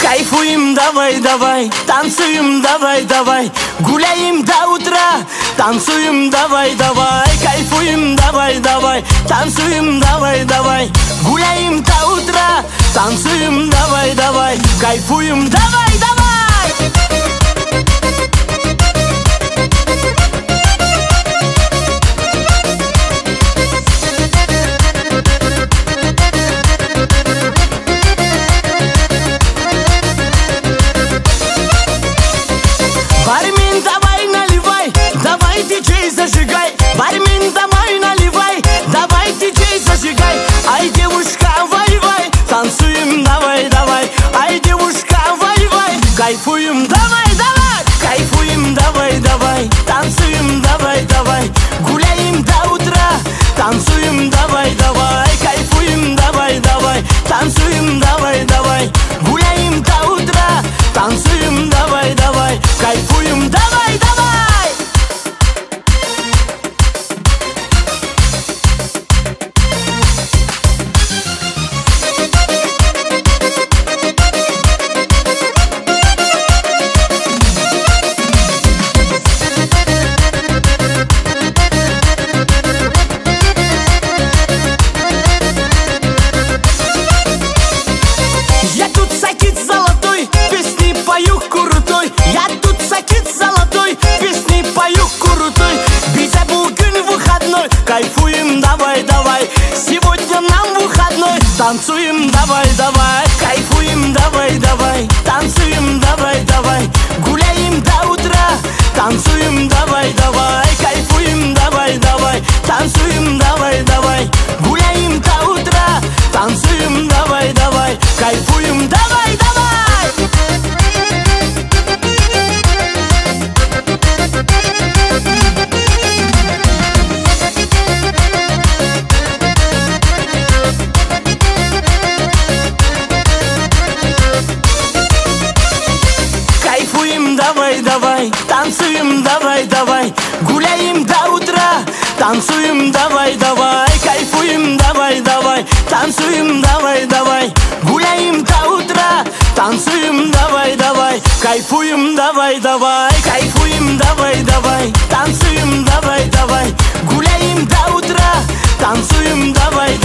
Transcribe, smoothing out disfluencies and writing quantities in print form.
Кайфуем, давай, давай, танцуем, давай, давай, гуляем до утра, танцуем, давай, давай, кайфуем, давай, давай, танцуем, давай, давай, гуляем до утра, танцуем, давай, давай, кайфуем, давай, давай. Бармен, давай наливай, давай диджей зажигай. Бармен, давай наливай, давай диджей зажигай. Ай, девушка, вай-вай, танцуем, давай, давай. Ай, девушка, вай-вай, кайфуем, давай, давай. Кайфуем, давай, давай, танцуем, давай, давай. Гуляем до утра, танцуем, давай, давай. Кайфуем, давай, давай, танцуем, давай, давай. Гуляем до утра, танцуем, давай, давай. Кайфуем, давай, давай. Я тут сакит золотой, песни пою крутой. Я тут сакит золотой, песни пою крутой. Биза бүгін выходной, кайфуем, давай, давай. Сегодня нам выходной, танцуем, давай, давай. Кайфуем, давай, давай, танцуем, давай, давай. Гуляем до утра, танцуем, давай, давай. Кайфуем, давай, давай, танцуем, давай, давай. Гуляем до утра, танцуем, давай, давай. Кайфуем, давай, давай. Кайфуем, давай, давай, танцуем, давай, давай. Гуляем до утра, танцуем, давай, давай. Кайфуем, давай, давай, танцуем, давай, давай. Гуляем до утра, танцуем, давай, давай. Кайфуем, давай, давай. Кайфуем, давай, давай, танцуем, давай, давай. Гуляем до утра, танцуем, давай, давай.